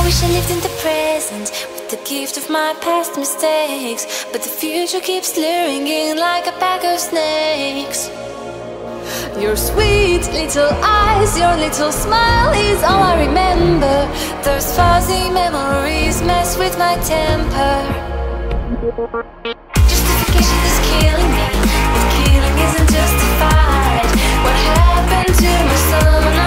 wish I lived in the present with the gift of my past mistakes, but the future keeps luring in like a pack of snakes. Your sweet little eyes, your little smile is all I remember. Those fuzzy memories mess with my temper. Justification is killing me, but killing isn't justified. What happened to my summer